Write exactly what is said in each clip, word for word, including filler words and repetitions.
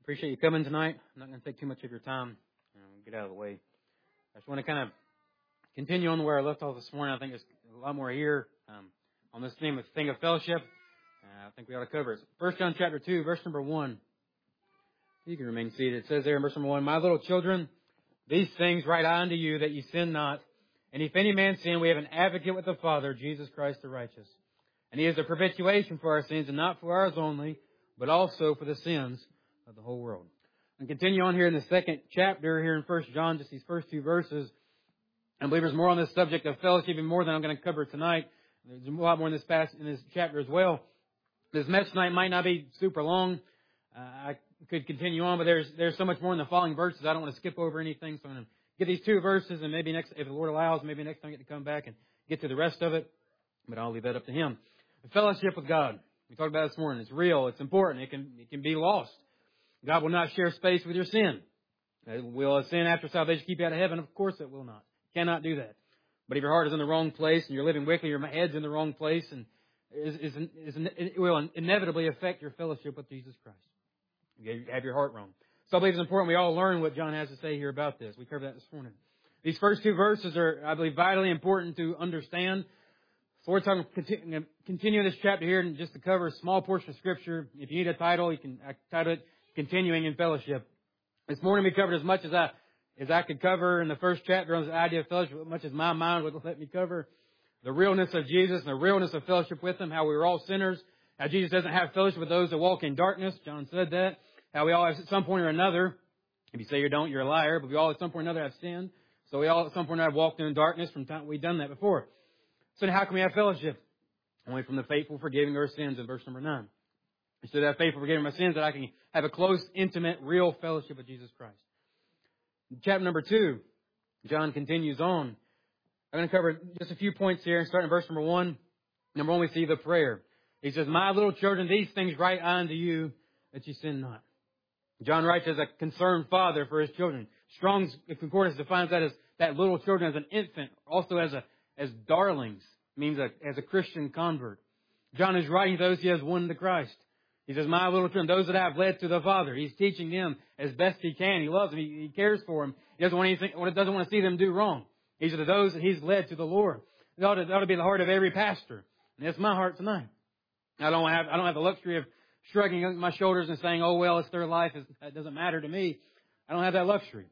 Appreciate you coming tonight. I'm not going to take too much of your time. Um, get out of the way. I just want to kind of continue on where I left off this morning. I think there's a lot more here um, on this theme of thing of fellowship. Uh, I think we ought to cover it. First John chapter two, verse number one. You can remain seated. It says there in verse number one, "My little children, these things write I unto you, that ye sin not. And if any man sin, we have an advocate with the Father, Jesus Christ the righteous. And he is the propitiation for our sins, and not for ours only, but also for the sins of the whole world." And continue on here in the second chapter here in First John, just these first two verses. I believe there's more on this subject of fellowship, even more than I'm going to cover tonight. There's a lot more in this passage, in this chapter as well. This message tonight might not be super long. Uh, I could continue on, but there's there's so much more in the following verses. I don't want to skip over anything, so I'm going to get these two verses, and maybe next, if the Lord allows, maybe next time I get to come back and get to the rest of it. But I'll leave that up to Him. The fellowship with God. We talked about it this morning. It's real. It's important. It can it can be lost. God will not share space with your sin. Will a sin after salvation keep you out of heaven? Of course it will not. Cannot do that. But if your heart is in the wrong place and you're living wickedly, your head's in the wrong place, and is, is, is, it will inevitably affect your fellowship with Jesus Christ. You have your heart wrong. So I believe it's important we all learn what John has to say here about this. We covered that this morning. These first two verses are, I believe, vitally important to understand. So we're talking, continue, continue this chapter here and just to cover a small portion of Scripture. If you need a title, you can title it Continuing in Fellowship. This morning we covered as much as I as I could cover in the first chapter on the idea of fellowship, as much as my mind would let me cover. The realness of Jesus and the realness of fellowship with Him, how we were all sinners, how Jesus doesn't have fellowship with those that walk in darkness. John said that. How we all have at some point or another, if you say you don't, you're a liar, but we all at some point or another have sinned. So we all at some point or another have walked in darkness from time we've done that before. So how can we have fellowship? Only from the faithful forgiving our sins in verse number nine. So that faithful forgiving my sins, that I can have a close, intimate, real fellowship with Jesus Christ. In chapter number two, John continues on. I'm going to cover just a few points here, starting in verse number one. Number one, we see the prayer. He says, "My little children, these things write I unto you, that ye sin not." John writes as a concerned father for his children. Strong's Concordance defines that as that little children as an infant, also as a as darlings, means a, as a Christian convert. John is writing to those he has won to Christ. He says, "My little children, those that I have led to the Father." He's teaching them as best he can. He loves them. He, he cares for them. He doesn't want anything. Doesn't want to see them do wrong. These are those that he's led to the Lord. That ought to, that ought to be the heart of every pastor, and that's my heart tonight. I don't have I don't have the luxury of shrugging my shoulders and saying, "Oh well, it's their life. It doesn't matter to me." I don't have that luxury.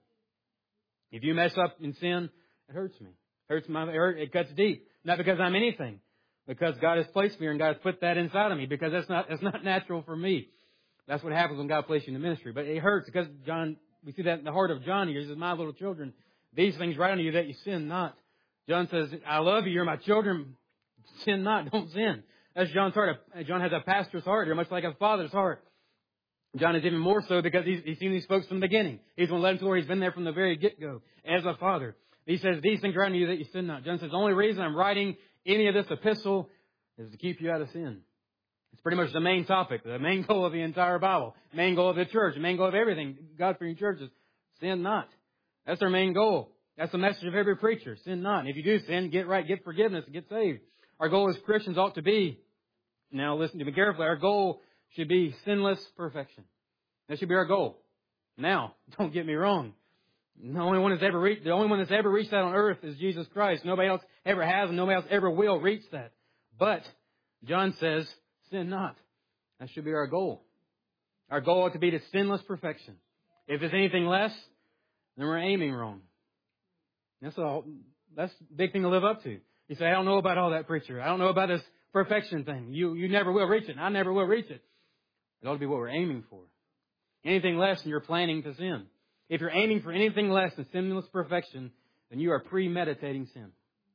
If you mess up in sin, it hurts me. It hurts my. It cuts deep. Not because I'm anything. Because God has placed me here and God has put that inside of me. Because that's not that's not natural for me. That's what happens when God places you in the ministry. But it hurts because John, we see that in the heart of John here. He says, "My little children, these things write unto you, that you sin not." John says, "I love you. You're my children. Sin not. Don't sin." That's John's heart. John has a pastor's heart here, much like a father's heart. John is even more so because he's, he's seen these folks from the beginning. He's going to let them to where he's been there from the very get-go as a father. He says, "These things write unto you, that you sin not." John says, "The only reason I'm writing any of this epistle is to keep you out of sin." It's pretty much the main topic, the main goal of the entire Bible, the main goal of the church, the main goal of everything God-fearing churches. Sin not. That's their main goal. That's the message of every preacher. Sin not. And if you do sin, get right, get forgiveness, and get saved. Our goal as Christians ought to be, now listen to me carefully, our goal should be sinless perfection. That should be our goal. Now, don't get me wrong. The only one that's ever reached, the only one that's ever reached that on earth is Jesus Christ. Nobody else ever has, and nobody else ever will reach that. But John says, sin not. That should be our goal. Our goal ought to be to sinless perfection. If it's anything less, then we're aiming wrong. That's a that's a big thing to live up to. You say, "I don't know about all that, preacher. I don't know about this perfection thing." You you never will reach it. I never will reach it. It ought to be what we're aiming for. Anything less than you're planning to sin. If you're aiming for anything less than sinless perfection, then you are premeditating sin.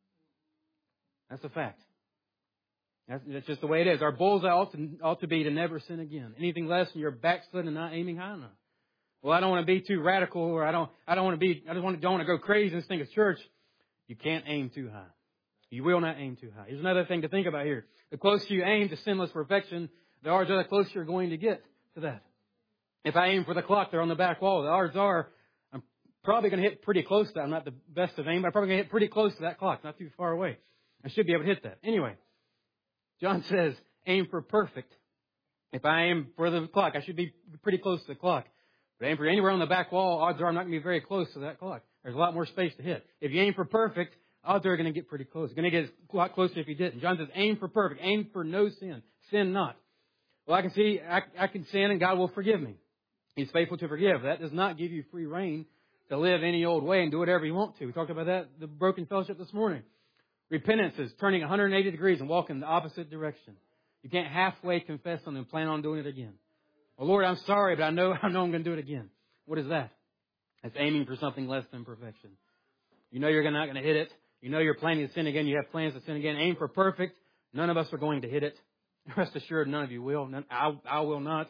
That's a fact. That's, that's just the way it is. Our goals ought to, ought to be to never sin again. Anything less than you're backslidden and not aiming high enough. Well, I don't want to be too radical, or I don't I don't want to be I just want to, don't want to go crazy and think of church. You can't aim too high. You will not aim too high. Here's another thing to think about here. The closer you aim to sinless perfection, the odds are the closer you're going to get to that. If I aim for the clock there on the back wall, the odds are I'm probably going to hit pretty close to that. I'm not the best of aim, but I'm probably going to hit pretty close to that clock, not too far away. I should be able to hit that. Anyway, John says, aim for perfect. If I aim for the clock, I should be pretty close to the clock. But aim for anywhere on the back wall, odds are I'm not going to be very close to that clock. There's a lot more space to hit. If you aim for perfect, odds are going to get pretty close. It's going to get a lot closer if you didn't. John says, aim for perfect. Aim for no sin. Sin not. Well, I can see, I, I can sin and God will forgive me. He's faithful to forgive. That does not give you free reign to live any old way and do whatever you want to. We talked about that, the broken fellowship this morning. Repentance is turning one hundred eighty degrees and walking the opposite direction. You can't halfway confess something and plan on doing it again. Well, Lord, I'm sorry, but I know, I know I'm going to do it again. What is that? It's aiming for something less than perfection. You know you're not going to hit it. You know you're planning to sin again. You have plans to sin again. Aim for perfect. None of us are going to hit it. Rest assured, none of you will. None, I, I will not.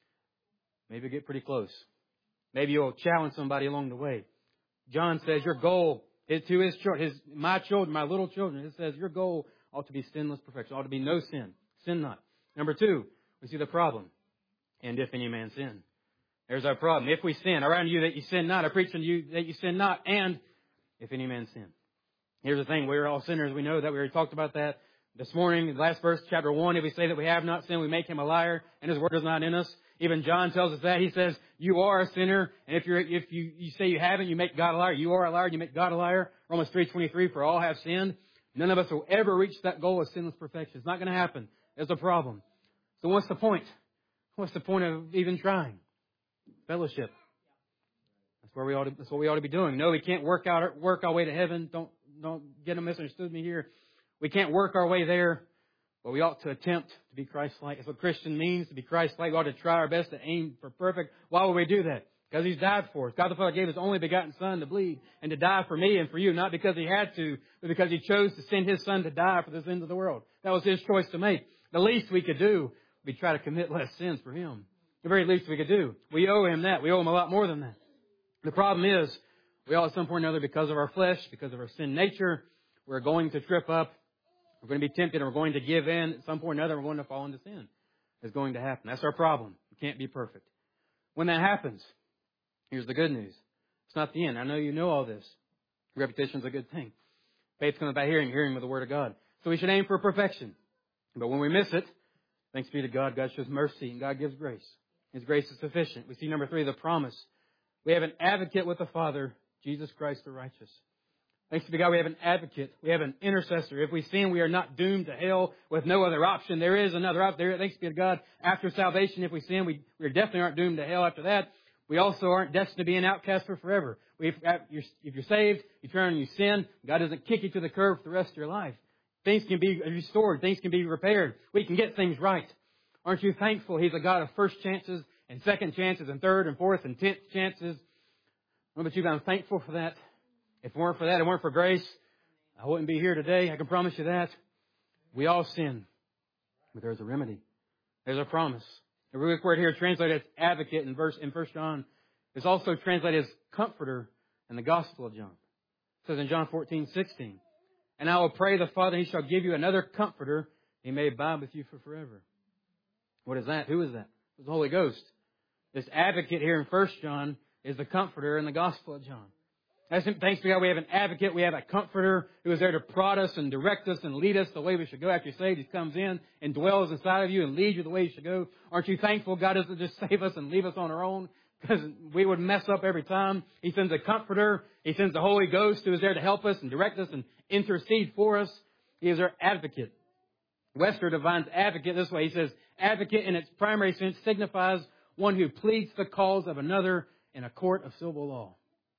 Maybe get pretty close. Maybe you'll challenge somebody along the way. John says your goal is to his children, his, my children, my little children. It says your goal ought to be sinless perfection. Ought to be no sin. Sin not. Number two, we see the problem. And if any man sin. There's our problem. If we sin, I write unto you that you sin not. I preach unto you that you sin not. And if any man sin. Here's the thing. We're all sinners. We know that. We already talked about that this morning. The last verse, chapter one. If we say that we have not sinned, we make him a liar, and his word is not in us. Even John tells us that. He says, you are a sinner. And if you're, if you, you say you haven't, you make God a liar. You are a liar. You make God a liar. Romans three twenty-three, for all have sinned. None of us will ever reach that goal of sinless perfection. It's not going to happen. There's a problem. So what's the point? What's the point of even trying? Fellowship. That's where we ought to, that's what we ought to be doing. No, we can't work out, work our way to heaven. Don't, don't get them misunderstood me here. We can't work our way there, but we ought to attempt to be Christ-like. That's what Christian means, to be Christ-like. We ought to try our best to aim for perfect. Why would we do that? Because He's died for us. God the Father gave His only begotten Son to bleed and to die for me and for you, not because He had to, but because He chose to send His Son to die for the sins of the world. That was His choice to make. The least we could do would be try to commit less sins for Him. The very least we could do. We owe Him that. We owe Him a lot more than that. The problem is, we all at some point or another, because of our flesh, because of our sin nature, we're going to trip up. We're going to be tempted and we're going to give in. At some point or another, we're going to fall into sin. It's going to happen. That's our problem. We can't be perfect. When that happens, here's the good news. It's not the end. I know you know all this. Repetition is a good thing. Faith comes by hearing, hearing with the Word of God. So we should aim for perfection. But when we miss it, thanks be to God, God shows mercy and God gives grace. His grace is sufficient. We see number three, the promise. We have an advocate with the Father, Jesus Christ the righteous. Thanks be to God, we have an advocate. We have an intercessor. If we sin, we are not doomed to hell with no other option. There is another option. There, thanks be to God, after salvation, if we sin, we, we definitely aren't doomed to hell after that. We also aren't destined to be an outcast for forever. We, if, you're, if you're saved, you turn and you sin, God doesn't kick you to the curb for the rest of your life. Things can be restored. Things can be repaired. We can get things right. Aren't you thankful He's a God of first chances and second chances and third and fourth and tenth chances? Well, but you've been thankful for that. If it weren't for that, if it weren't for grace, I wouldn't be here today. I can promise you that. We all sin. But there's a remedy. There's a promise. The Greek word here translated as advocate in verse in First John is also translated as comforter in the Gospel of John. It says in John fourteen sixteen, and I will pray the Father, He shall give you another comforter. He may abide with you for forever. What is that? Who is that? It's the Holy Ghost. This advocate here in First John is the comforter in the Gospel of John. Thanks to God, we have an advocate. We have a comforter who is there to prod us and direct us and lead us the way we should go after you're saved. He comes in and dwells inside of you and leads you the way you should go. Aren't you thankful God doesn't just save us and leave us on our own? Because we would mess up every time. He sends a comforter. He sends the Holy Ghost who is there to help us and direct us and intercede for us. He is our advocate. Webster defines advocate this way. He says, advocate in its primary sense signifies one who pleads the cause of another in a court of civil law.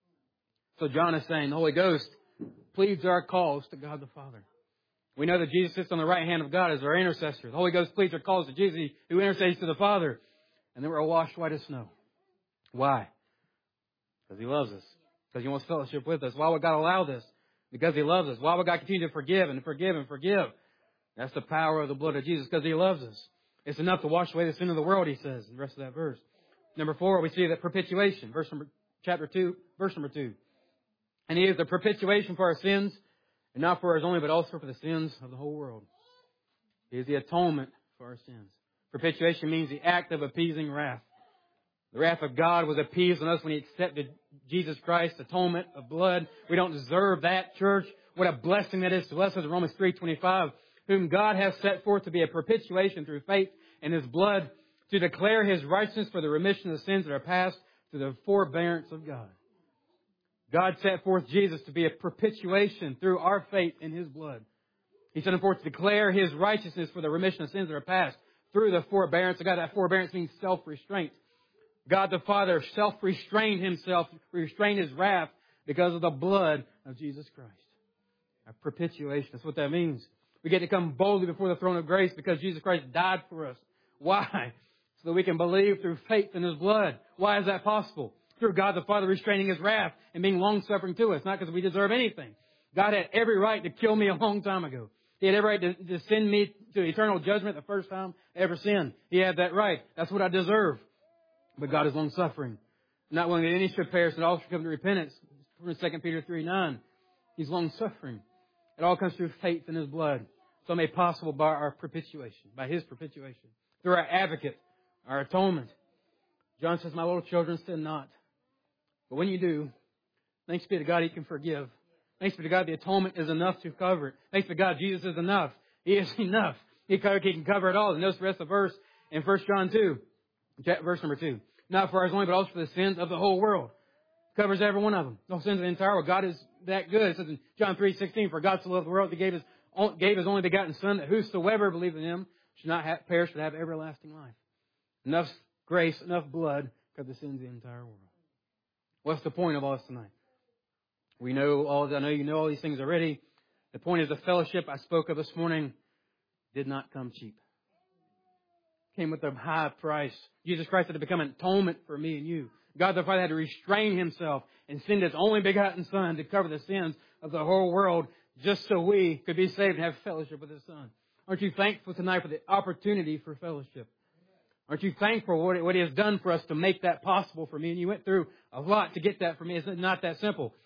So John is saying the Holy Ghost pleads our cause to God the Father. We know that Jesus sits on the right hand of God as our intercessor. The Holy Ghost pleads our cause to Jesus who intercedes to the Father. And then we're washed white as snow. Why? Because He loves us. Because He wants fellowship with us. Why would God allow this? Because He loves us. Why would God continue to forgive and forgive and forgive? That's the power of the blood of Jesus, because He loves us. It's enough to wash away the sin of the world, He says in the rest of that verse. Number four, we see that propitiation. Verse number, chapter two, verse number two. And He is the propitiation for our sins, and not for ours only, but also for the sins of the whole world. He is the atonement for our sins. Propitiation means the act of appeasing wrath. The wrath of God was appeased on us when He accepted Jesus Christ's atonement of blood. We don't deserve that, church. What a blessing that is to us, as Romans three twenty-five, whom God has set forth to be a propitiation through faith in His blood, to declare His righteousness for the remission of the sins that are past to the forbearance of God. God set forth Jesus to be a propitiation through our faith in His blood. He sent Him forth to declare His righteousness for the remission of sins that are past through the forbearance of God. That forbearance means self-restraint. God the Father self-restrained Himself, restrained His wrath because of the blood of Jesus Christ. A propitiation. That's what that means. We get to come boldly before the throne of grace because Jesus Christ died for us. Why? So that we can believe through faith in His blood. Why is that possible? Through God the Father restraining His wrath and being long-suffering to us. Not because we deserve anything. God had every right to kill me a long time ago. He had every right to, to send me to eternal judgment the first time I ever sinned. He had that right. That's what I deserve. But God is long-suffering. Not willing that any should perish, and all should come to repentance. Second Peter three nine. He's long-suffering. It all comes through faith in His blood. So made possible by our propitiation, by His propitiation. Through our advocate, our atonement. John says, my little children, sin not. But when you do, thanks be to God, He can forgive. Thanks be to God, the atonement is enough to cover it. Thanks be to God, Jesus is enough. He is enough. He can cover it all. And notice the rest of the verse in First John two, verse number two. Not for ours only, but also for the sins of the whole world. Covers every one of them. The sins of the entire world. God is that good. It says in John three sixteen, for God so loved the world, He gave His, gave His only begotten Son, that whosoever believed in Him should not have, perish, but have everlasting life. Enough grace, enough blood, cover the sins of the entire world. What's the point of all this tonight? We know all. I know you know all these things already. The point is the fellowship I spoke of this morning did not come cheap. Came with a high price. Jesus Christ had to become an atonement for me and you. God the Father had to restrain Himself and send His only begotten Son to cover the sins of the whole world just so we could be saved and have fellowship with His Son. Aren't you thankful tonight for the opportunity for fellowship? Aren't you thankful for what He has done for us to make that possible for me? And you went through a lot to get that for me. It's not that simple.